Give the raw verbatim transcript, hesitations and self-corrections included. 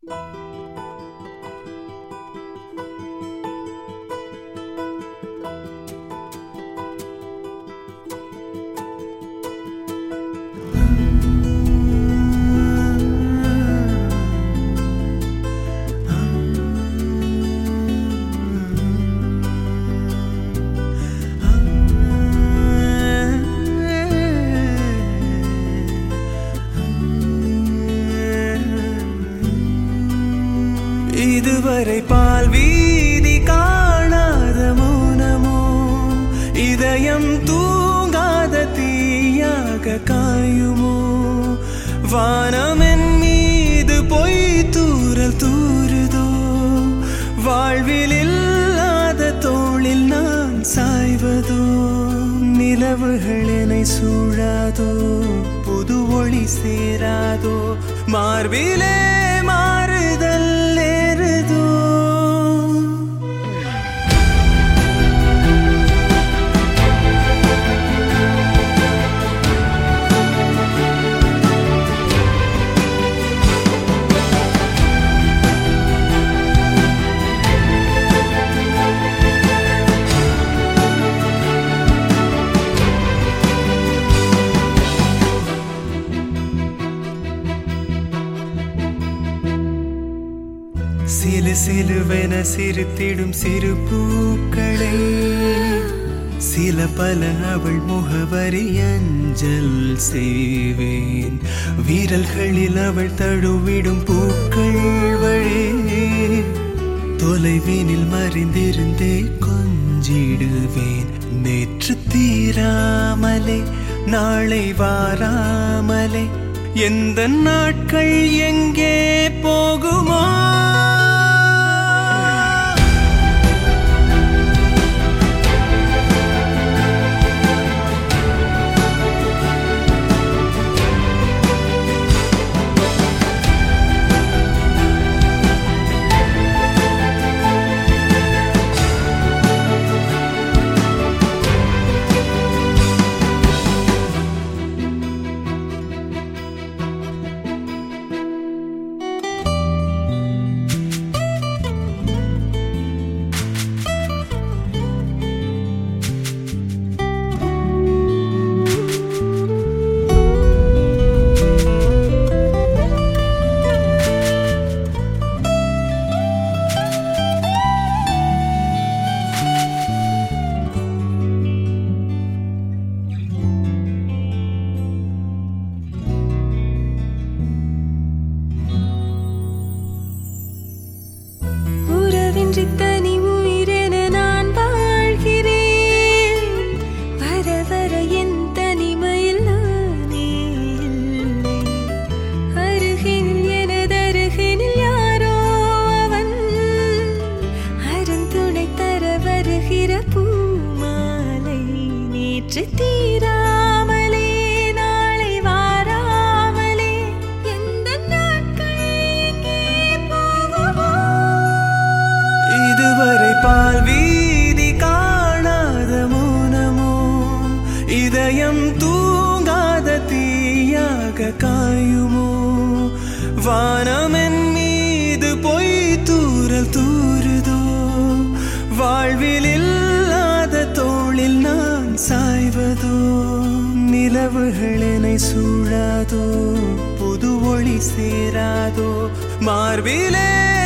இதுவரை பால் வீதி காணாத மௌனமோ இதயம் தூங்காத தீயாக காயுமோ வானமென் மீது பொய் தூறல் தூறுதோ வாழ்வில் இல்லாத தோளில் நான் சாய்வதோ நிலவுகள் என்னை சூழாதோ புது ஒளி சேராதோ மார்பிலே மாறுதல் ஏறுதோ சிலு சிலுவென சிரித்திடும் சிறு பூக்களை சில பல அவள் முகவரி அஞ்சல் செய்வேன் வீரல்களில் அவள் தழுவிடும் பூக்கள் வழி தொலைவினில் மறைந்திருந்தே கொஞ்சிடுவேன் நேற்று தீராமலே நாளை வாராமலே எந்த நாட்கள் எங்கே போகுமோ தனி உயிரென நான் வாழ்கிறேன் வர வர என் தனிமையில் நானே இல்லை அருகினில் எனதருகினில் யாரோ அவன் அருந்துணை தர வருகிற பூமாலை நேற்று தீராமலே நாளை வாராமலே எந்த நாட்கள் எங்கே போகுமோ இதுவரை பால் வீதி காணாத மௌனமோ இதயம் தூங்காத தீயாக காயுமோ வானமென் மீது பொய் தூறல் தூறுதோ வாழ்வில் இல்லாத தோளில் நான் சாய்வதோ நிலவுகள் என்னை சூழாதோ புது ஒளி சேராதோ மார்பிலே